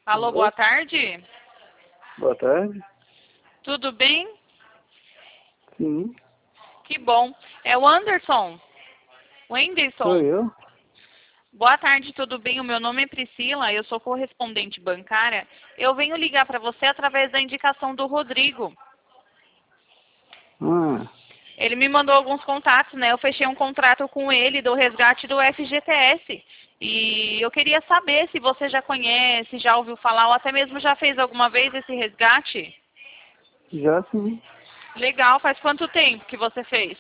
Alô, Alô? boa tarde. Boa tarde. Tudo bem? Sim, Que bom. É o Anderson. sou Wenderson. eu. Boa tarde, tudo bem? O meu nome é Priscila, eu sou correspondente bancária. Eu venho ligar para você através da indicação do Rodrigo. Ah, Ele me mandou alguns contatos, né? Eu fechei um contrato com ele do resgate do FGTS. E eu queria saber se você já conhece, já ouviu falar ou até mesmo já fez alguma vez esse resgate. já sim. Legal, faz quanto tempo que você fez?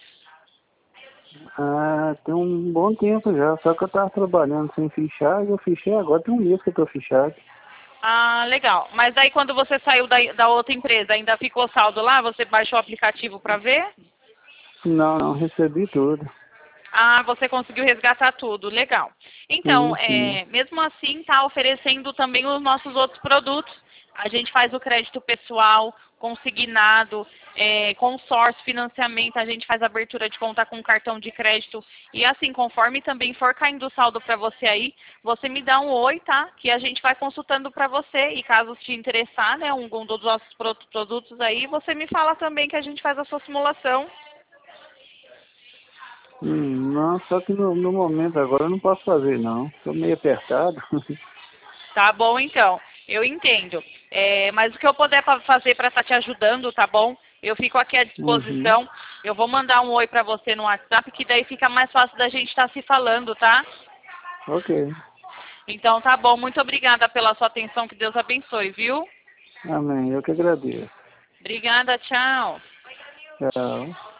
Ah, tem um bom tempo já, só que eu tava trabalhando sem fichar e eu fichei agora, tem um mês que eu tô fichado. Ah, legal. Mas aí quando você saiu da outra empresa, ainda ficou saldo lá? Você baixou o aplicativo para ver? Não, não, recebi tudo. Ah, você conseguiu resgatar tudo. Legal. Então, Sim, sim. mesmo assim, está oferecendo também os nossos outros produtos. A gente faz o crédito pessoal, consignado, consórcio, financiamento, a gente faz abertura de conta com cartão de crédito. E assim, conforme também for caindo o saldo para você aí, você me dá um oi, tá? Que a gente vai consultando para você. E caso te interessar, né, algum dos nossos produtos aí, você me fala também que a gente faz a sua simulação. Não, só que no momento agora eu não posso fazer não. Tô meio apertado. Tá bom, então. Eu entendo. Mas o que eu puder fazer para estar te ajudando, tá bom? Eu fico aqui à Uhum. disposição. Eu vou mandar um oi para você no WhatsApp, que daí fica mais fácil da gente estar se falando, tá? Ok. Então tá bom. Muito obrigada pela sua atenção. Que Deus abençoe, viu? Amém. Eu que agradeço. Obrigada, tchau. Tchau.